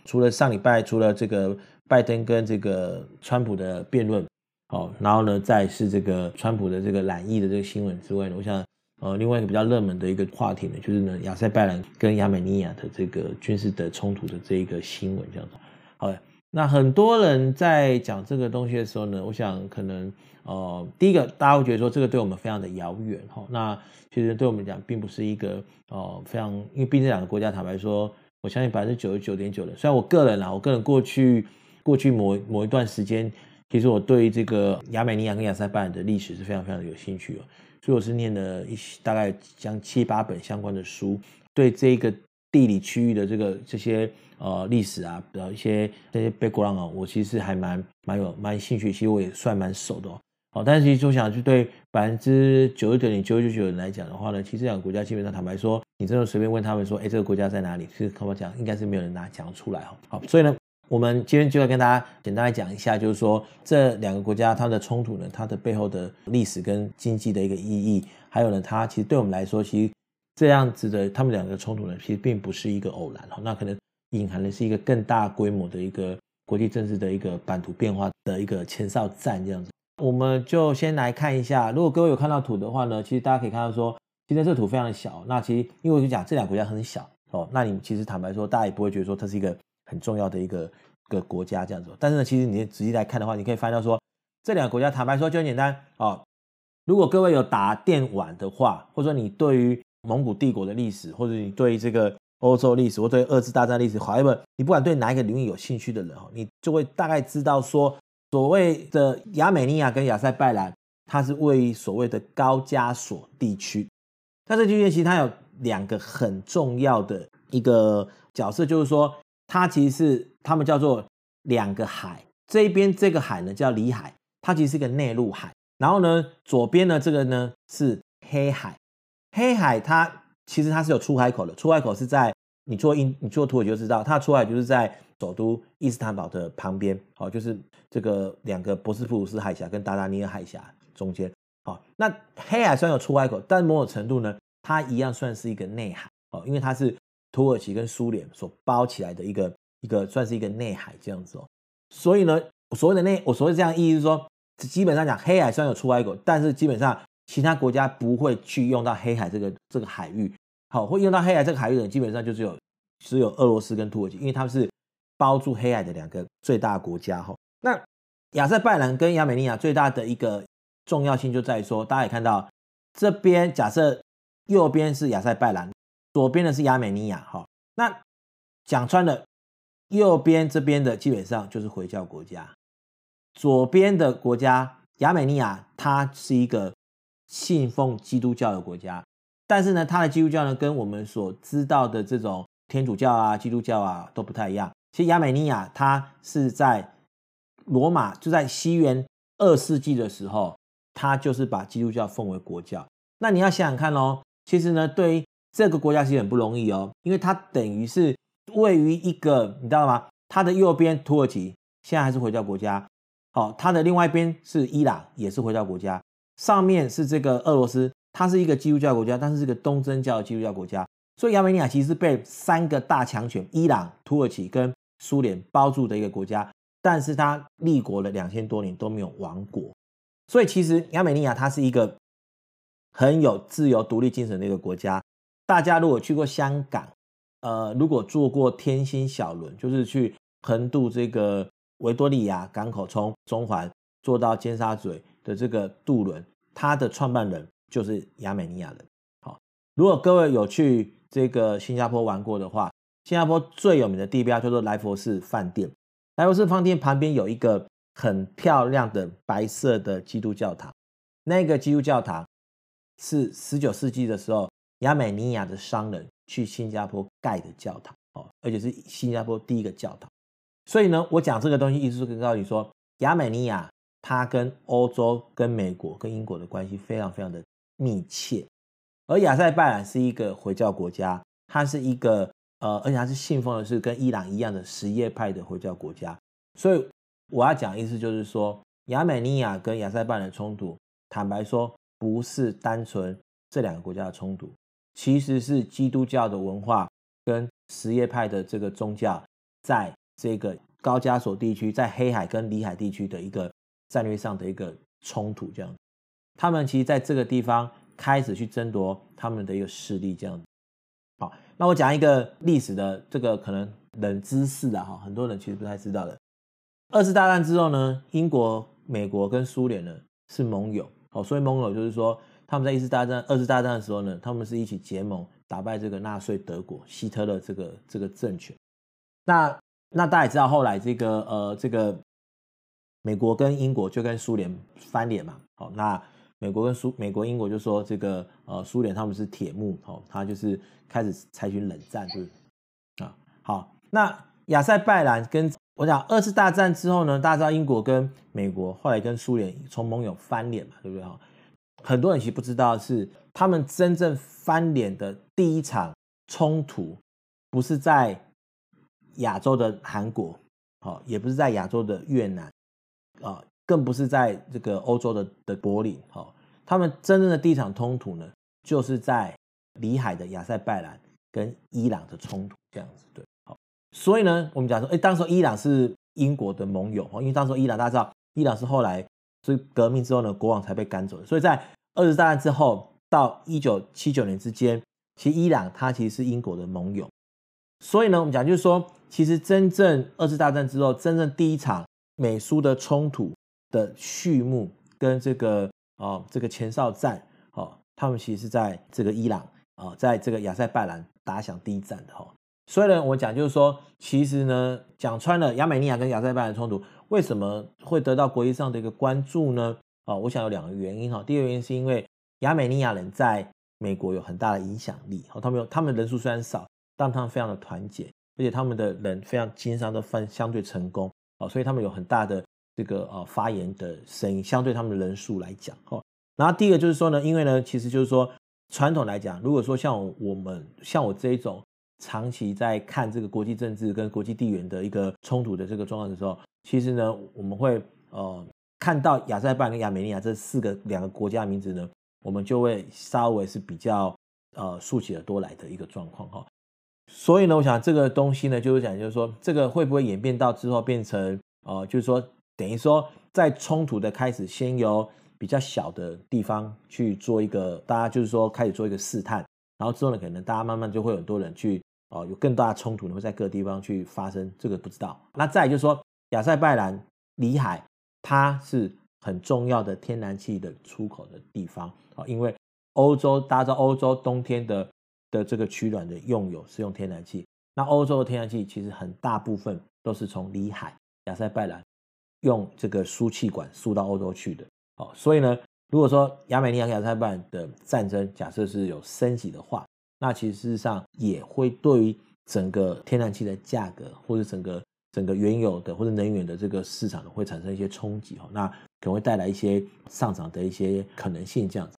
除了上礼拜除了这个拜登跟这个川普的辩论，然后呢再是这个川普的这个染疫的这个新闻之外呢，我想另外一个比较热门的一个话题呢，就是呢亚塞拜然跟亚美尼亚的这个军事的冲突的这一个新闻这样子。好，那很多人在讲这个东西的时候呢，我想可能第一个大家会觉得说这个对我们非常的遥远那其实对我们讲并不是一个非常，因为毕竟这两个国家坦白说，我相信 99.9% 的，虽然我个人过去某一段时间，其实我对这个亚美尼亚跟亚塞拜然的历史是非常非常的有兴趣所以我是念了大概将7-8本相关的书，对这个地理区域的这些历史啊一些这些 background我其实还蛮兴趣，其实我也算蛮熟的但是其实我想就对 99.999% 人来讲的话呢，其实这两个国家基本上坦白说，你真的随便问他们说这个国家在哪里，其实跟我讲应该是没有人讲出来好，所以呢我们今天就要跟大家简单来讲一下，就是说这两个国家它的冲突呢，它的背后的历史跟经济的一个意义，还有呢它其实对我们来说，其实这样子的他们两个冲突呢，其实并不是一个偶然那可能隐含的是一个更大规模的一个国际政治的一个版图变化的一个前哨战这样子。我们就先来看一下，如果各位有看到图的话呢，其实大家可以看到说，其实这个图非常的小，那其实因为我就讲这两个国家很小那你其实坦白说，大家也不会觉得说它是一个很重要的一个国家这样子但是呢，其实你仔细来看的话，你可以发现到说，这两个国家坦白说就很简单如果各位有打电玩的话，或者说你对于蒙古帝国的历史，或者你对这个欧洲历史，或对二次大战历史 however 你不管对哪一个领域有兴趣的人你就会大概知道说，所谓的亚美尼亚跟亚塞拜然，它是位于所谓的高加索地区。那这地区其实它有两个很重要的一个角色，就是说它其实是他们叫做两个海，这一边这个海呢叫里海，它其实是一个内陆海，然后呢左边呢这个呢是黑海，黑海它其实它是有出海口的，出海口是在你做土耳其就知道，它的出海就是在首都伊斯坦堡的旁边就是这个两个博斯普鲁斯海峡跟达达尼尔海峡中间那黑海虽然有出海口，但某种程度呢它一样算是一个内海因为它是土耳其跟苏联所包起来的一个算是一个内海这样子所以呢我所谓这样的意义是说，基本上讲黑海虽然有出海口，但是基本上其他国家不会去用到黑海这个海域会用到黑海这个海域的人基本上就只有俄罗斯跟土耳其，因为他们是包住黑海的两个最大国家那亚塞拜然跟亚美尼亚最大的一个重要性就在于说，大家也看到这边假设右边是亚塞拜然，左边的是亚美尼亚那讲穿了，右边这边的基本上就是回教国家，左边的国家亚美尼亚它是一个信奉基督教的国家，但是呢它的基督教呢跟我们所知道的这种天主教啊基督教啊都不太一样。其实亚美尼亚它是在罗马就在西元2世纪的时候，它就是把基督教奉为国教。那你要想想看其实呢对于这个国家其实很不容易因为它等于是位于一个你知道吗，它的右边土耳其现在还是回教国家它的另外一边是伊朗也是回教国家，上面是这个俄罗斯，它是一个基督教国家，但是是个东正教的基督教国家，所以亚美尼亚其实是被3个大强权伊朗、土耳其跟苏联包住的一个国家，但是它立国了2000多年都没有亡国，所以其实亚美尼亚它是一个很有自由独立精神的一个国家。大家如果去过香港如果坐过天星小轮，就是去横渡这个维多利亚港口，从中环坐到尖沙咀的这个渡轮，它的创办人就是亚美尼亚人如果各位有去这个新加坡玩过的话，新加坡最有名的地标叫做莱佛士饭店，莱佛士饭店旁边有一个很漂亮的白色的基督教堂，那个基督教堂是19世纪的时候亚美尼亚的商人去新加坡盖的教堂而且是新加坡第一个教堂。所以呢我讲这个东西意思是告诉你说，亚美尼亚它跟欧洲跟美国跟英国的关系非常非常的密切，而亚塞拜然是一个回教国家，它是一个而且它是信奉的是跟伊朗一样的什叶派的回教国家。所以我要讲的意思就是说，亚美尼亚跟亚塞拜然的冲突坦白说不是单纯这两个国家的冲突，其实是基督教的文化跟什叶派的这个宗教在这个高加索地区，在黑海跟里海地区的一个战略上的一个冲突，这样。他们其实在这个地方开始去争夺他们的一个势力，这样。好，那我讲一个历史的这个可能冷知识啦，很多人其实不太知道的。二次大战之后呢，英国、美国跟苏联呢是盟友，所以盟友就是说他们在二次大战的时候呢，他们是一起结盟打败这个纳粹德国希特勒这个政权。那大家也知道后来这个美国跟英国就跟苏联翻脸嘛，好，那美国英国就说这个苏联他们是铁幕，他就是开始采取冷战，对啊。好，那亚塞拜然跟我讲二次大战之后呢，大家知道英国跟美国后来跟苏联从盟友翻脸嘛，对不对？很多人其实不知道是他们真正翻脸的第一场冲突不是在亚洲的韩国，也不是在亚洲的越南，更不是在这个欧洲的柏林，他们真正的第一场冲突呢，就是在里海的亚塞拜然跟伊朗的冲突，这样子，对。所以呢，我们讲说，当时伊朗是英国的盟友，因为当时伊朗大家知道，伊朗是后来所以革命之后呢，国王才被赶走的，所以在二次大战之后到1979年之间，其实伊朗它其实是英国的盟友。所以呢，我们讲就是说，其实真正二次大战之后，真正第一场美苏的冲突的序幕跟这个前哨战，他们其实是在这个伊朗在这个亚塞拜然打响第一战的。所以呢，我讲就是说，其实呢，讲穿了亚美尼亚跟亚塞拜然冲突为什么会得到国际上的一个关注呢？我想有两个原因。第一个原因是因为亚美尼亚人在美国有很大的影响力，他们人数虽然少，但他们非常的团结，而且他们的人非常经商都相对成功，所以他们有很大的这个发言的声音，相对他们的人数来讲。然后第一个就是说呢，因为呢，其实就是说传统来讲，如果说像我这一种长期在看这个国际政治跟国际地缘的一个冲突的这个状况的时候，其实呢，我们会看到亚塞拜然跟亚美尼亚这两个国家的名字呢，我们就会稍微是比较竖起耳朵来的一个状况。所以呢，我想这个东西呢，就是说这个会不会演变到之后变成就是说等于说在冲突的开始，先由比较小的地方去做一个，大家就是说开始做一个试探，然后之后呢，可能大家慢慢就会有很多人去有更大的冲突会在各个地方去发生，这个不知道。那再来就是说亚塞拜然里海它是很重要的天然气的出口的地方，因为大家知道欧洲冬天的这个取暖的用油是用天然气，那欧洲的天然气其实很大部分都是从里海亚塞拜然用这个输气管输到欧洲去的。所以呢，如果说亚美尼亚跟亚塞拜然的战争假设是有升级的话，那其实事实上也会对于整个天然气的价格或者整个原油的或者能源的这个市场会产生一些冲击，那可能会带来一些上涨的一些可能性这样子。